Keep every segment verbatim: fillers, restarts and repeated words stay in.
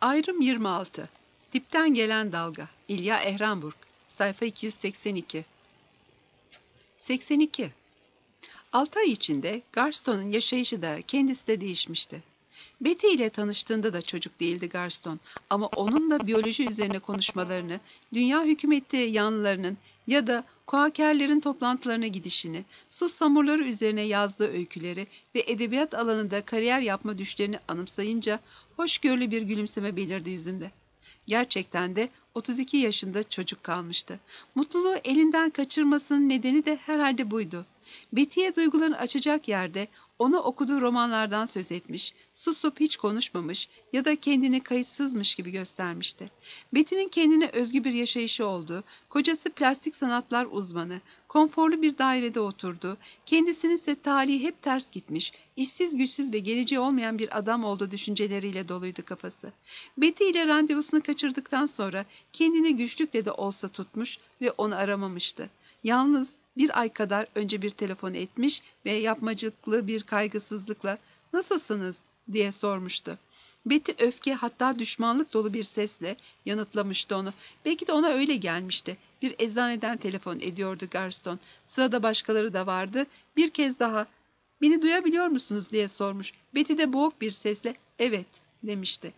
Ayrım yirmi altı. Dipten gelen dalga. İlya Ehrenburg. Sayfa iki yüz seksen iki. seksen iki. Altı ay içinde Garston'un yaşayışı da kendisi de değişmişti. Betty ile tanıştığında da çocuk değildi Garston ama onunla biyoloji üzerine konuşmalarını, dünya hükümeti yanlılarının ya da Kuakerlerin toplantılarına gidişini, su samurları üzerine yazdığı öyküleri ve edebiyat alanında kariyer yapma düşlerini anımsayınca hoşgörülü bir gülümseme belirdi yüzünde. Gerçekten de otuz iki yaşında çocuk kalmıştı. Mutluluğu elinden kaçırmasının nedeni de herhalde buydu. Betty'ye duygularını açacak yerde ona okuduğu romanlardan söz etmiş, susup hiç konuşmamış ya da kendini kayıtsızmış gibi göstermişti. Betty'nin kendine özgü bir yaşayışı olduğu, kocası plastik sanatlar uzmanı, konforlu bir dairede oturdu, kendisinin ise talihi hep ters gitmiş, işsiz güçsüz ve geleceği olmayan bir adam olduğu düşünceleriyle doluydu kafası. Betty ile randevusunu kaçırdıktan sonra kendini güçlükle de olsa tutmuş ve onu aramamıştı. Yalnız bir ay kadar önce bir telefon etmiş ve yapmacıklı bir kaygısızlıkla "Nasılsınız?" diye sormuştu. Betty öfke hatta düşmanlık dolu bir sesle yanıtlamıştı onu. Belki de ona öyle gelmişti. Bir eczaneden telefon ediyordu Garston. Sırada başkaları da vardı. Bir kez daha "Beni duyabiliyor musunuz?" diye sormuş. Betty de boğuk bir sesle "Evet" demişti.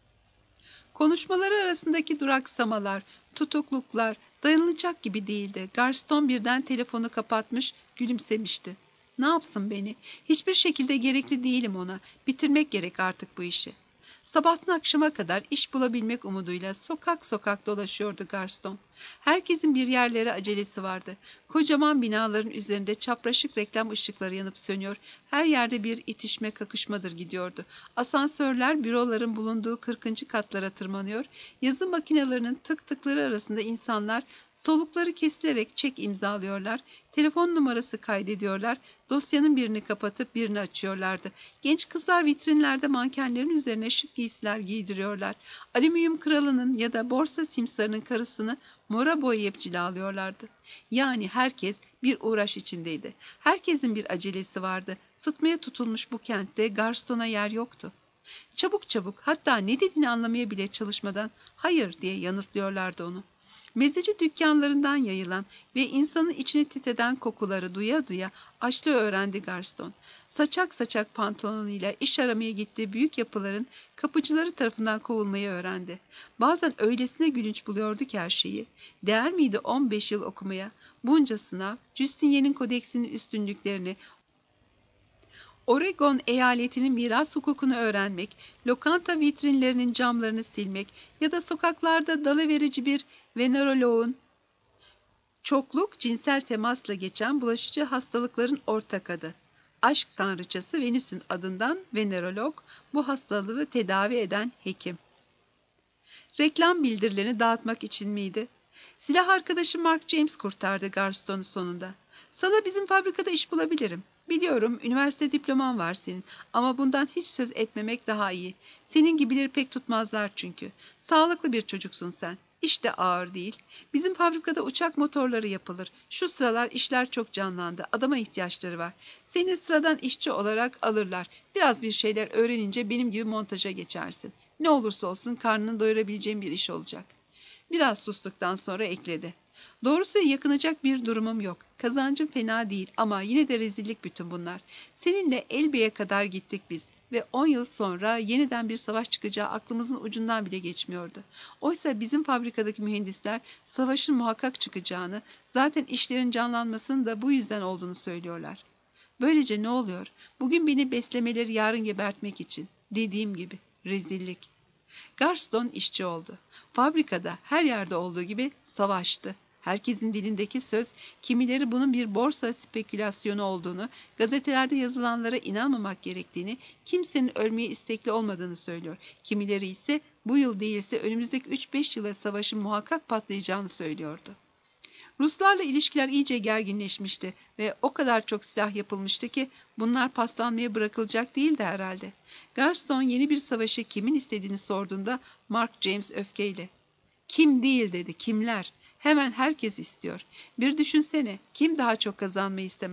Konuşmaları arasındaki duraksamalar, tutukluklar dayanılacak gibi değildi. Garston birden telefonu kapatmış, gülümsemişti. Ne yapsın beni? Hiçbir şekilde gerekli değilim ona. Bitirmek gerek artık bu işi. Sabahtan akşama kadar iş bulabilmek umuduyla sokak sokak dolaşıyordu Garston. Herkesin bir yerlere acelesi vardı. Kocaman binaların üzerinde çapraşık reklam ışıkları yanıp sönüyor. Her yerde bir itişme kakışmadır gidiyordu. Asansörler büroların bulunduğu kırkıncı katlara tırmanıyor. Yazı makinelerinin tık tıkları arasında insanlar solukları kesilerek çek imzalıyorlar. Telefon numarası kaydediyorlar. Dosyanın birini kapatıp birini açıyorlardı. Genç kızlar vitrinlerde mankenlerin üzerine şık giysiler giydiriyorlar. Alüminyum kralının ya da borsa simsarının karısını mora boyayıp cilalıyorlardı. Yani herkes bir uğraş içindeydi. Herkesin bir acelesi vardı. Sıtmaya tutulmuş bu kentte Garston'a yer yoktu. Çabuk çabuk, hatta ne dediğini anlamaya bile çalışmadan "hayır" diye yanıtlıyorlardı onu. Mezeci dükkanlarından yayılan ve insanın içini titreden kokuları duya duya açlığı öğrendi Garston. Saçak saçak pantolonuyla iş aramaya gittiği büyük yapıların kapıcıları tarafından kovulmayı öğrendi. Bazen öylesine gülünç buluyordu ki her şeyi. Değer miydi on beş yıl okumaya? Bunca sınav, Justinier'in kodeksinin üstünlüklerini, Oregon eyaletinin miras hukukunu öğrenmek, lokanta vitrinlerinin camlarını silmek ya da sokaklarda dalıverici bir veneroloğun çokluk cinsel temasla geçen bulaşıcı hastalıkların ortak adı. Aşk tanrıçası Venüs'ün adından venerolog, bu hastalığı tedavi eden hekim. Reklam bildirilerini dağıtmak için miydi? Silah arkadaşı Mark James kurtardı Garston'u sonunda. "Sana bizim fabrikada iş bulabilirim. Biliyorum, üniversite diploman var senin ama bundan hiç söz etmemek daha iyi. Senin gibileri pek tutmazlar çünkü. Sağlıklı bir çocuksun sen. İş de ağır değil. Bizim fabrikada uçak motorları yapılır. Şu sıralar işler çok canlandı. Adama ihtiyaçları var. Seni sıradan işçi olarak alırlar. Biraz bir şeyler öğrenince benim gibi montaja geçersin. Ne olursa olsun karnını doyurabileceğin bir iş olacak." Biraz sustuktan sonra ekledi. "Doğrusu yakınacak bir durumum yok. Kazancım fena değil ama yine de rezillik bütün bunlar. Seninle Elbe'ye kadar gittik biz ve on yıl sonra yeniden bir savaş çıkacağı aklımızın ucundan bile geçmiyordu. Oysa bizim fabrikadaki mühendisler savaşın muhakkak çıkacağını, zaten işlerin canlanmasının da bu yüzden olduğunu söylüyorlar. Böylece ne oluyor? Bugün beni beslemeleri yarın gebertmek için. Dediğim gibi rezillik." Garston işçi oldu. Fabrikada her yerde olduğu gibi savaştı. Herkesin dilindeki söz, kimileri bunun bir borsa spekülasyonu olduğunu, gazetelerde yazılanlara inanmamak gerektiğini, kimsenin ölmeye istekli olmadığını söylüyor. Kimileri ise bu yıl değilse önümüzdeki üç beş yıla savaşın muhakkak patlayacağını söylüyordu. Ruslarla ilişkiler iyice gerginleşmişti ve o kadar çok silah yapılmıştı ki bunlar paslanmaya bırakılacak değildi herhalde. Garston yeni bir savaşı kimin istediğini sorduğunda Mark James öfkeyle "Kim değil?" dedi, "kimler? Hemen herkes istiyor. Bir düşünsene, kim daha çok kazanmayı istemez?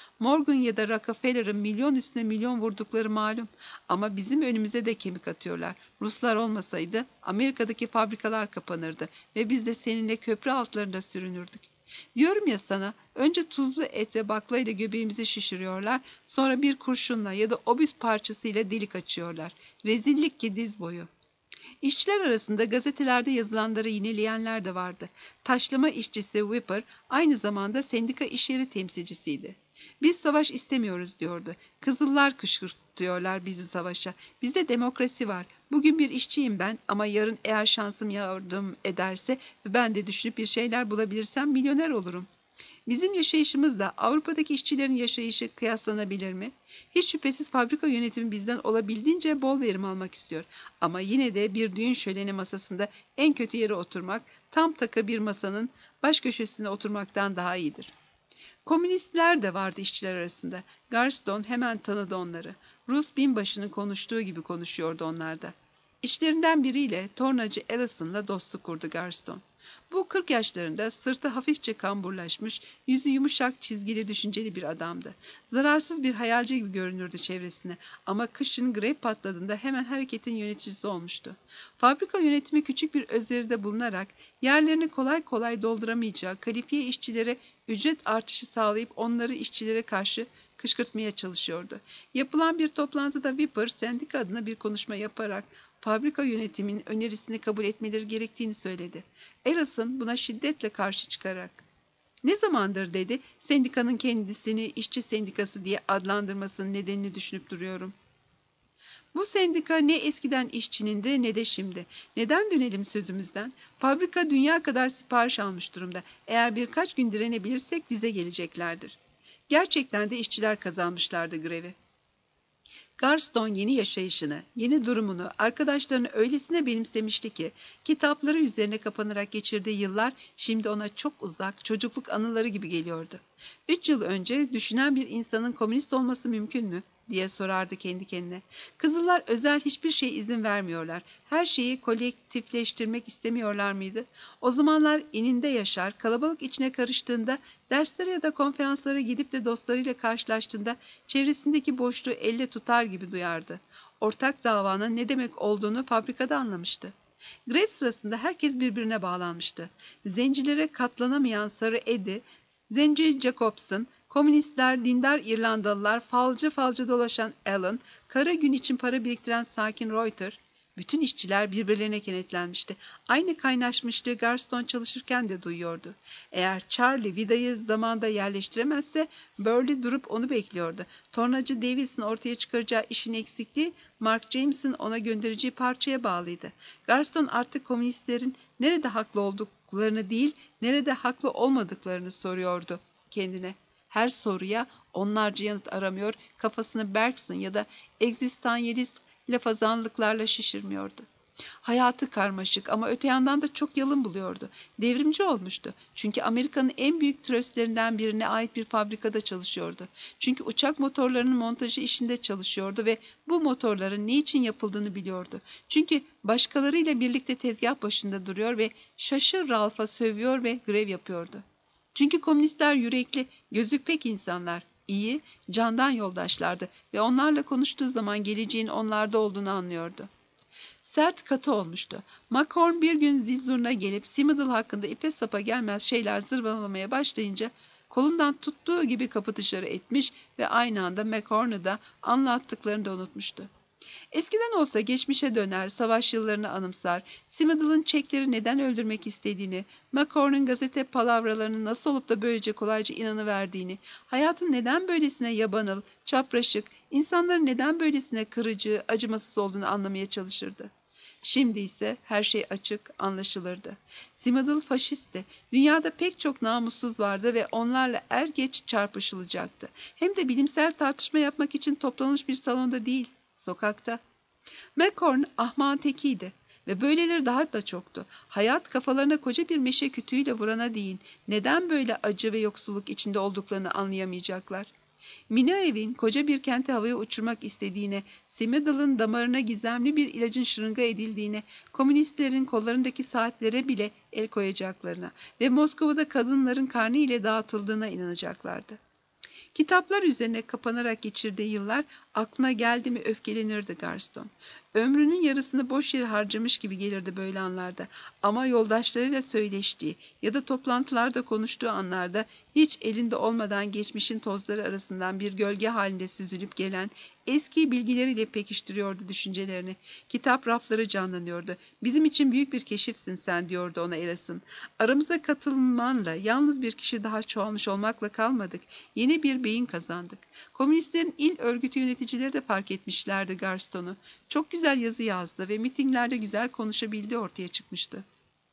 Morgan ya da Rockefeller'ın milyon üstüne milyon vurdukları malum. Ama bizim önümüze de kemik atıyorlar. Ruslar olmasaydı Amerika'daki fabrikalar kapanırdı ve biz de seninle köprü altlarında sürünürdük. Diyorum ya sana, önce tuzlu et ve baklayla göbeğimizi şişiriyorlar, sonra bir kurşunla ya da obüs parçasıyla delik açıyorlar. Rezillik ki diz boyu. İşçiler arasında gazetelerde yazılanları yineleyenler de vardı. Taşlama işçisi Whipper aynı zamanda sendika işyeri temsilcisiydi. Biz savaş istemiyoruz diyordu. Kızıllar kışkırtıyorlar bizi savaşa. Bizde demokrasi var. Bugün bir işçiyim ben ama yarın eğer şansım yardım ederse ve ben de düşünüp bir şeyler bulabilirsem milyoner olurum. Bizim yaşayışımızla Avrupa'daki işçilerin yaşayışı kıyaslanabilir mi? Hiç şüphesiz fabrika yönetimi bizden olabildiğince bol verim almak istiyor. Ama yine de bir düğün şöleni masasında en kötü yere oturmak, tam takı bir masanın baş köşesine oturmaktan daha iyidir. Komünistler de vardı işçiler arasında. Garston hemen tanıdı onları. Rus binbaşının konuştuğu gibi konuşuyordu onlar da. İşlerinden biriyle tornacı Allison'la dostluk kurdu Garston. Bu kırk yaşlarında, sırtı hafifçe kamburlaşmış, yüzü yumuşak çizgili düşünceli bir adamdı. Zararsız bir hayalci gibi görünürdü çevresine ama kışın grev patladığında hemen hareketin yöneticisi olmuştu. Fabrika yönetimi küçük bir özveride bulunarak yerlerini kolay kolay dolduramayacağı kalifiye işçilere ücret artışı sağlayıp onları işçilere karşı kışkırtmaya çalışıyordu. Yapılan bir toplantıda Whipper sendika adına bir konuşma yaparak fabrika yönetiminin önerisini kabul etmeleri gerektiğini söyledi. Allison buna şiddetle karşı çıkarak, "Ne zamandır," dedi, "sendikanın kendisini işçi sendikası diye adlandırmasının nedenini düşünüp duruyorum. Bu sendika ne eskiden işçinindi ne de şimdi. Neden dönelim sözümüzden? Fabrika dünya kadar sipariş almış durumda. Eğer birkaç gün direnebilirsek dize geleceklerdir." Gerçekten de işçiler kazanmışlardı grevi. Garston yeni yaşayışını, yeni durumunu, arkadaşlarını öylesine benimsemişti ki, kitapları üzerine kapanarak geçirdiği yıllar şimdi ona çok uzak, çocukluk anıları gibi geliyordu. Üç yıl önce düşünen bir insanın komünist olması mümkün mü, diye sorardı kendi kendine. Kızıllar özel hiçbir şeye izin vermiyorlar. Her şeyi kolektifleştirmek istemiyorlar mıydı? O zamanlar ininde yaşar, kalabalık içine karıştığında, derslere ya da konferanslara gidip de dostlarıyla karşılaştığında çevresindeki boşluğu elle tutar gibi duyardı. Ortak davanın ne demek olduğunu fabrikada anlamıştı. Grev sırasında herkes birbirine bağlanmıştı. Zencilere katlanamayan Sarı Eddie, Zenci Jacobson, komünistler, dindar İrlandalılar, falcı falcı dolaşan Allen, kara gün için para biriktiren sakin Reuter, bütün işçiler birbirlerine kenetlenmişti. Aynı kaynaşmışlığı Garston çalışırken de duyuyordu. Eğer Charlie vidayı zamanda yerleştiremezse Burley durup onu bekliyordu. Tornacı Davis'in ortaya çıkaracağı işin eksikliği Mark James'in ona göndereceği parçaya bağlıydı. Garston artık komünistlerin nerede haklı olduklarını değil, nerede haklı olmadıklarını soruyordu kendine. Her soruya onlarca yanıt aramıyor, kafasını Bergson ya da egzistansiyelist lafazanlıklarla şişirmiyordu. Hayatı karmaşık ama öte yandan da çok yalın buluyordu. Devrimci olmuştu. Çünkü Amerika'nın en büyük tröstlerinden birine ait bir fabrikada çalışıyordu. Çünkü uçak motorlarının montajı işinde çalışıyordu ve bu motorların ne için yapıldığını biliyordu. Çünkü başkalarıyla birlikte tezgah başında duruyor ve şaşır Ralph'a sövüyor ve grev yapıyordu. Çünkü komünistler yürekli, gözü pek insanlar, iyi, candan yoldaşlardı ve onlarla konuştuğu zaman geleceğin onlarda olduğunu anlıyordu. Sert katı olmuştu. McCorn bir gün zil zurna gelip Simidal hakkında ipe sapa gelmez şeyler zırvalamaya başlayınca kolundan tuttuğu gibi kapı dışarı etmiş ve aynı anda McCorn'u da anlattıklarını da unutmuştu. Eskiden olsa geçmişe döner, savaş yıllarını anımsar, Simidal'ın Çekleri neden öldürmek istediğini, McCorn'un gazete palavralarını nasıl olup da böylece kolayca inanıverdiğini, hayatın neden böylesine yabanıl, çapraşık, insanların neden böylesine kırıcı, acımasız olduğunu anlamaya çalışırdı. Şimdi ise her şey açık, anlaşılırdı. Simidal faşistti. Dünyada pek çok namussuz vardı ve onlarla er geç çarpışılacaktı. Hem de bilimsel tartışma yapmak için toplanmış bir salonda değil, sokakta. McCorn ahmağın tekiydi ve böyleleri daha da çoktu. Hayat kafalarına koca bir meşe kütüğüyle vurana değin neden böyle acı ve yoksulluk içinde olduklarını anlayamayacaklar. Minaev'in koca bir kenti havaya uçurmak istediğine, Simidal'ın damarına gizemli bir ilacın şırınga edildiğine, komünistlerin kollarındaki saatlere bile el koyacaklarına ve Moskova'da kadınların karnı ile dağıtıldığına inanacaklardı. Kitaplar üzerine kapanarak geçirdiği yıllar aklına geldi mi öfkelenirdi Garston. Ömrünün yarısını boş yere harcamış gibi gelirdi böyle anlarda. Ama yoldaşlarıyla söyleştiği ya da toplantılarda konuştuğu anlarda hiç elinde olmadan geçmişin tozları arasından bir gölge halinde süzülüp gelen eski bilgileriyle pekiştiriyordu düşüncelerini. Kitap rafları canlanıyordu. Bizim için büyük bir keşifsin sen, diyordu ona Alison. Aramıza katılmanla yalnız bir kişi daha çoğalmış olmakla kalmadık. Yeni bir beyin kazandık. Komünistlerin il örgütü yöneticileri de fark etmişlerdi Garston'u. Çok güzel yazı yazdı ve mitinglerde güzel konuşabildiği ortaya çıkmıştı.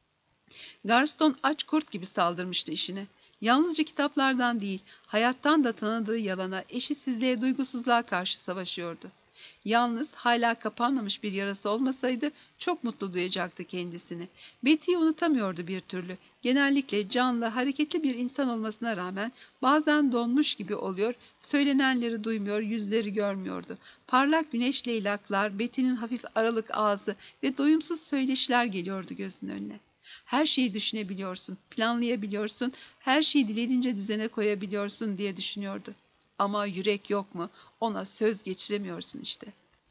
Garston aç kurt gibi saldırmıştı işine. Yalnızca kitaplardan değil, hayattan da tanıdığı yalana, eşitsizliğe, duygusuzluğa karşı savaşıyordu. Yalnız hala kapanmamış bir yarası olmasaydı çok mutlu duyacaktı kendisini. Betty'yi unutamıyordu bir türlü. Genellikle canlı, hareketli bir insan olmasına rağmen bazen donmuş gibi oluyor, söylenenleri duymuyor, yüzleri görmüyordu. Parlak güneş leylaklar, Betty'nin hafif aralık ağzı ve doyumsuz söyleşiler geliyordu gözünün önüne. Her şeyi düşünebiliyorsun, planlayabiliyorsun, her şeyi dilediğince düzene koyabiliyorsun diye düşünüyordu. Ama yürek yok mu? Ona söz geçiremiyorsun işte.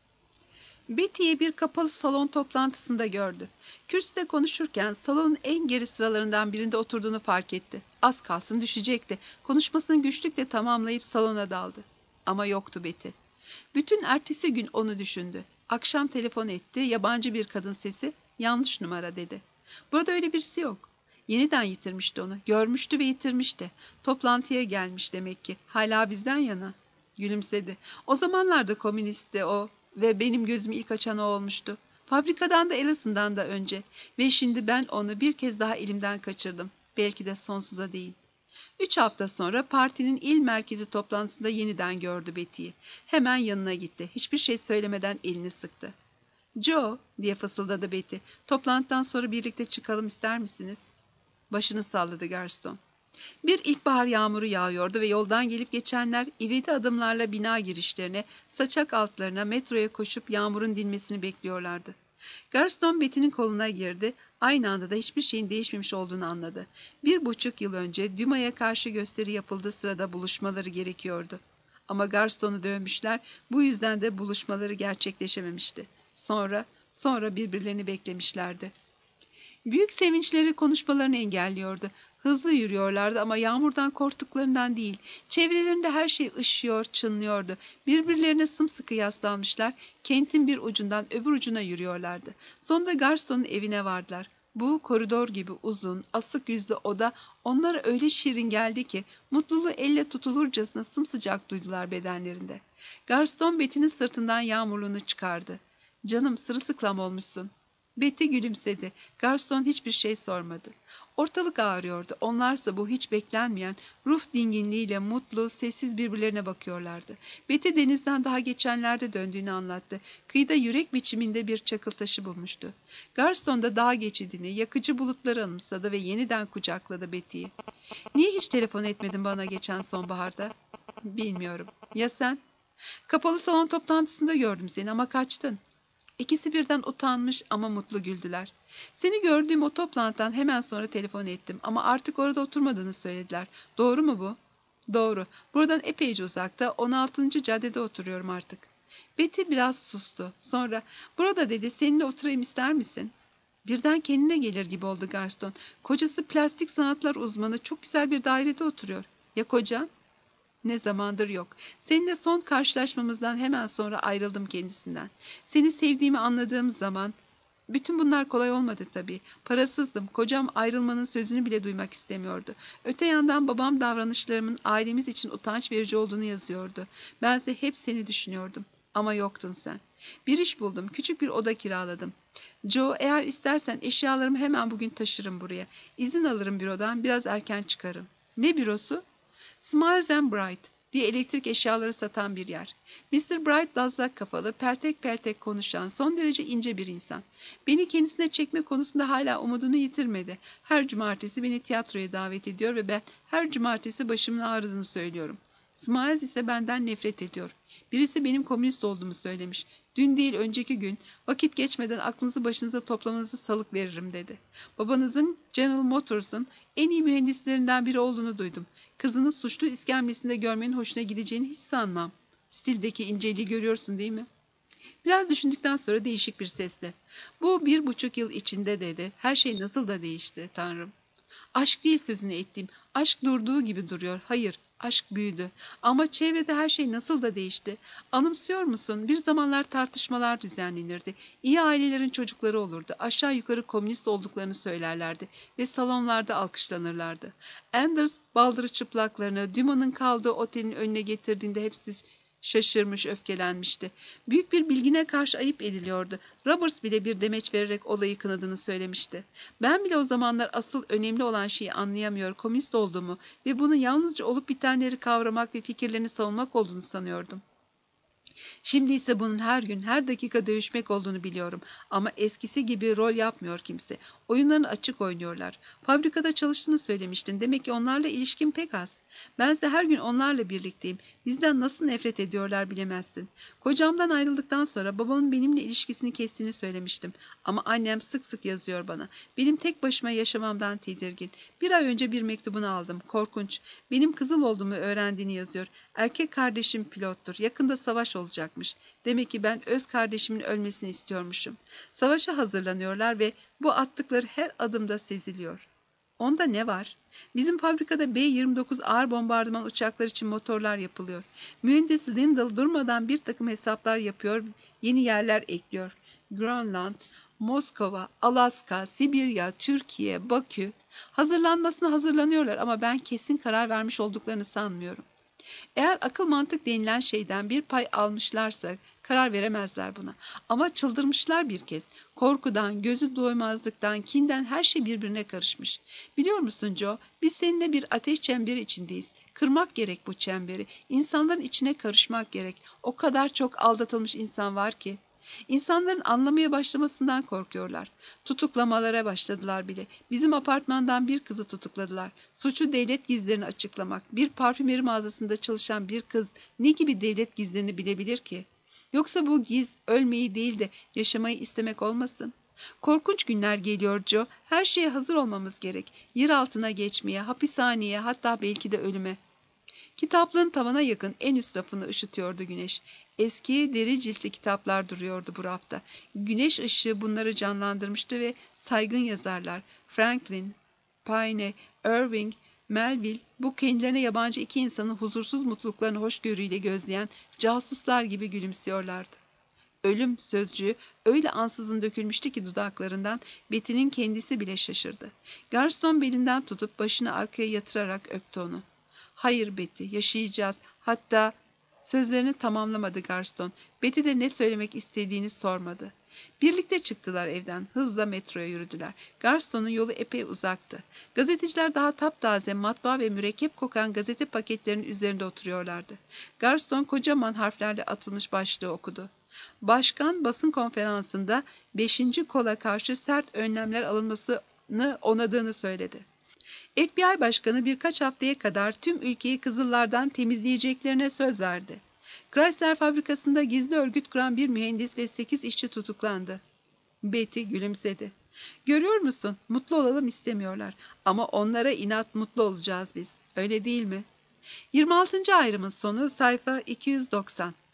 Betty'yi bir kapalı salon toplantısında gördü. Kürsüde konuşurken salonun en geri sıralarından birinde oturduğunu fark etti. Az kalsın düşecekti. Konuşmasını güçlükle tamamlayıp salona daldı. Ama yoktu Betty. Bütün ertesi gün onu düşündü. Akşam telefon etti, yabancı bir kadın sesi, yanlış numara dedi. Burada öyle birisi yok. Yeniden yitirmişti onu. Görmüştü ve yitirmişti. Toplantıya gelmiş demek ki. Hala bizden yana. Gülümsedi. O zamanlarda komünistti o ve benim gözümü ilk açan o olmuştu. Fabrikadan da Allison'dan da önce. Ve şimdi ben onu bir kez daha elimden kaçırdım. Belki de sonsuza değil. Üç hafta sonra partinin il merkezi toplantısında yeniden gördü Betty'yi. Hemen yanına gitti. Hiçbir şey söylemeden elini sıktı. "Joe," diye fısıldadı Betty. "Toplantıdan sonra birlikte çıkalım ister misiniz?" Başını salladı Garston. Bir ilkbahar yağmuru yağıyordu ve yoldan gelip geçenler ivedi adımlarla bina girişlerine, saçak altlarına, metroya koşup yağmurun dinmesini bekliyorlardı. Garston Betty'nin koluna girdi. Aynı anda da hiçbir şeyin değişmemiş olduğunu anladı. Bir buçuk yıl önce Dumas'a karşı gösteri yapıldığı sırada buluşmaları gerekiyordu. Ama Garston'u dövmüşler, bu yüzden de buluşmaları gerçekleşememişti. Sonra, sonra birbirlerini beklemişlerdi. Büyük sevinçleri konuşmalarını engelliyordu. Hızlı yürüyorlardı ama yağmurdan korktuklarından değil. Çevrelerinde her şey ışıyor, çınlıyordu. Birbirlerine sımsıkı yaslanmışlar, kentin bir ucundan öbür ucuna yürüyorlardı. Sonunda Garston'un evine vardılar. Bu koridor gibi uzun, asık yüzlü oda onlara öyle şirin geldi ki mutluluğu elle tutulurcasına sımsıcak duydular bedenlerinde. Garston Betty'nin sırtından yağmurluğunu çıkardı. "Canım, sırılsıklam olmuşsun." Betty gülümsedi. Garston hiçbir şey sormadı. Ortalık ağrıyordu. Onlarsa bu hiç beklenmeyen ruh dinginliğiyle mutlu, sessiz birbirlerine bakıyorlardı. Betty denizden daha geçenlerde döndüğünü anlattı. Kıyıda yürek biçiminde bir çakıl taşı bulmuştu. Garston da dağ geçidini, yakıcı bulutları anımsadı ve yeniden kucakladı Betty'yi. "Niye hiç telefon etmedin bana geçen sonbaharda?" "Bilmiyorum. Ya sen?" "Kapalı salon toplantısında gördüm seni ama kaçtın." İkisi birden utanmış ama mutlu güldüler. "Seni gördüğüm o toplantıdan hemen sonra telefon ettim ama artık orada oturmadığını söylediler. Doğru mu bu?" "Doğru. Buradan epeyce uzakta, on altıncı caddede oturuyorum artık." Betty biraz sustu. Sonra, "Burada," dedi, "seninle oturayım ister misin?" Birden kendine gelir gibi oldu Garston. Kocası plastik sanatlar uzmanı, çok güzel bir dairede oturuyor. "Ya kocan?" "Ne zamandır yok. Seninle son karşılaşmamızdan hemen sonra ayrıldım kendisinden. Seni sevdiğimi anladığım zaman..." "Bütün bunlar kolay olmadı tabii. Parasızdım. Kocam ayrılmanın sözünü bile duymak istemiyordu. Öte yandan babam davranışlarımın ailemiz için utanç verici olduğunu yazıyordu. Bense hep seni düşünüyordum. Ama yoktun sen. Bir iş buldum. Küçük bir oda kiraladım. Joe, eğer istersen eşyalarımı hemen bugün taşırım buraya. İzin alırım bürodan, biraz erken çıkarım." "Ne bürosu?" "Smiles and Bright" diye elektrik eşyaları satan bir yer. mister Bright dazlak kafalı, peltek peltek konuşan, son derece ince bir insan. Beni kendisine çekme konusunda hala umudunu yitirmedi. Her cumartesi beni tiyatroya davet ediyor ve ben her cumartesi başımın ağrıdığını söylüyorum. Smiles ise benden nefret ediyor. Birisi benim komünist olduğumu söylemiş. Dün değil önceki gün vakit geçmeden aklınızı başınıza toplamanızı salık veririm dedi. Babanızın General Motors'un en iyi mühendislerinden biri olduğunu duydum. Kızını suçlu iskemlesinde görmenin hoşuna gideceğini hiç sanmam. Stildeki inceliği görüyorsun değil mi? Biraz düşündükten sonra değişik bir sesle. Bu bir buçuk yıl içinde dedi. Her şey nasıl da değişti Tanrım. Aşk değil sözünü ettiğim. Aşk durduğu gibi duruyor. Hayır, aşk büyüdü. Ama çevrede her şey nasıl da değişti. Anımsıyor musun? Bir zamanlar tartışmalar düzenlenirdi. İyi ailelerin çocukları olurdu. Aşağı yukarı komünist olduklarını söylerlerdi ve salonlarda alkışlanırlardı. Anders baldırı çıplaklarını Dumas'ın kaldığı otelin önüne getirdiğinde hepsi şaşırmış, öfkelenmişti. Büyük bir bilgine karşı ayıp ediliyordu. Roberts bile bir demeç vererek olayı kınadığını söylemişti. Ben bile o zamanlar asıl önemli olan şeyi anlayamıyor, komünist olduğumu ve bunun yalnızca olup bitenleri kavramak ve fikirlerini savunmak olduğunu sanıyordum. Şimdi ise bunun her gün, her dakika dövüşmek olduğunu biliyorum. Ama eskisi gibi rol yapmıyor kimse. Oyunlarını açık oynuyorlar. Fabrikada çalıştığını söylemiştin. Demek ki onlarla ilişkin pek az. Bense her gün onlarla birlikteyim. Bizden nasıl nefret ediyorlar bilemezsin. Kocamdan ayrıldıktan sonra babamın benimle ilişkisini kestiğini söylemiştim. Ama annem sık sık yazıyor bana. Benim tek başıma yaşamamdan tedirgin. Bir ay önce bir mektubunu aldım. Korkunç. Benim kızıl olduğumu öğrendiğini yazıyor. Erkek kardeşim pilottur. Yakında savaş olacakmış. Demek ki ben öz kardeşimin ölmesini istiyormuşum. Savaşa hazırlanıyorlar ve bu attıkları her adımda seziliyor. Onda ne var? Bizim fabrikada B yirmi dokuz ağır bombardıman uçaklar için motorlar yapılıyor. Mühendis Lindell durmadan bir takım hesaplar yapıyor, yeni yerler ekliyor. Grönland, Moskova, Alaska, Sibirya, Türkiye, Bakü. Hazırlanmasına hazırlanıyorlar ama ben kesin karar vermiş olduklarını sanmıyorum. Eğer akıl mantık denilen şeyden bir pay almışlarsa karar veremezler buna. Ama çıldırmışlar bir kez. Korkudan, gözü doymazlıktan, kinden her şey birbirine karışmış. Biliyor musun Joe, biz seninle bir ateş çemberi içindeyiz. Kırmak gerek bu çemberi. İnsanların içine karışmak gerek. O kadar çok aldatılmış insan var ki. İnsanların anlamaya başlamasından korkuyorlar. Tutuklamalara başladılar bile. Bizim apartmandan bir kızı tutukladılar. Suçu devlet gizlerini açıklamak. Bir parfümeri mağazasında çalışan bir kız ne gibi devlet gizlerini bilebilir ki? Yoksa bu giz ölmeyi değil de yaşamayı istemek olmasın? Korkunç günler geliyor Joe. Her şeye hazır olmamız gerek. Yer altına geçmeye, hapishaneye, hatta belki de ölüme. Kitaplığın tavana yakın en üst rafını ışıtıyordu güneş. Eski deri ciltli kitaplar duruyordu bu rafta. Güneş ışığı bunları canlandırmıştı ve saygın yazarlar Franklin, Paine, Irving, Melville bu kendilerine yabancı iki insanın huzursuz mutluluklarını hoşgörüyle gözleyen casuslar gibi gülümsüyorlardı. Ölüm sözcüğü öyle ansızın dökülmüştü ki dudaklarından Betty'nin kendisi bile şaşırdı. Garston belinden tutup başını arkaya yatırarak öptü onu. Hayır Betty, yaşayacağız. Hatta sözlerini tamamlamadı Garston. Betty de ne söylemek istediğini sormadı. Birlikte çıktılar evden. Hızla metroya yürüdüler. Garston'un yolu epey uzaktı. Gazeteciler daha taptaze, matbaa ve mürekkep kokan gazete paketlerinin üzerinde oturuyorlardı. Garston kocaman harflerle atılmış başlığı okudu. Başkan basın konferansında beşinci kola karşı sert önlemler alınmasını onadığını söyledi. F B I başkanı birkaç haftaya kadar tüm ülkeyi kızıllardan temizleyeceklerine söz verdi. Chrysler fabrikasında gizli örgüt kuran bir mühendis ve sekiz işçi tutuklandı. Betty gülümsedi. Görüyor musun? Mutlu olalım istemiyorlar. Ama onlara inat mutlu olacağız biz. Öyle değil mi? yirmi altıncı ayrımın sonu sayfa iki yüz doksan.